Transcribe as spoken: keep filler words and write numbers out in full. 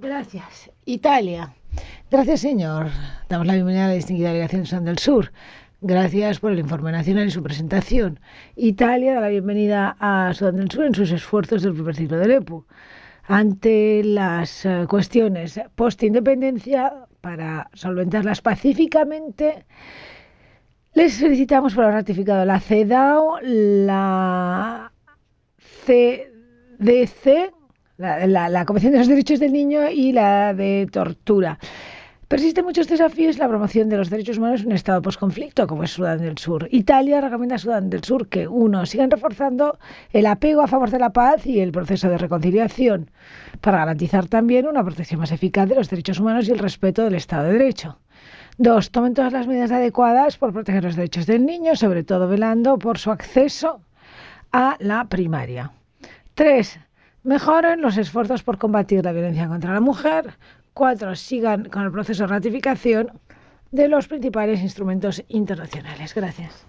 Gracias. Italia. Gracias, señor. Damos la bienvenida a la distinguida delegación de Sudán del Sur. Gracias por el informe nacional y su presentación. Italia da la bienvenida a Sudán del Sur en sus esfuerzos del primer ciclo del E P U ante las uh, cuestiones post-independencia para solventarlas pacíficamente. Les felicitamos por haber ratificado la CEDAW, la C D C, la, la, la Convención de los Derechos del Niño y la de Tortura. Persisten muchos desafíos en la promoción de los derechos humanos en un estado posconflicto como es Sudán del Sur. Italia recomienda a Sudán del Sur que, uno, sigan reforzando el apego a favor de la paz y el proceso de reconciliación, para garantizar también una protección más eficaz de los derechos humanos y el respeto del Estado de Derecho. Dos, tomen todas las medidas adecuadas por proteger los derechos del niño, sobre todo velando por su acceso a la primaria. Tres, mejoren los esfuerzos por combatir la violencia contra la mujer. Cuatro, sigan con el proceso de ratificación de los principales instrumentos internacionales. Gracias.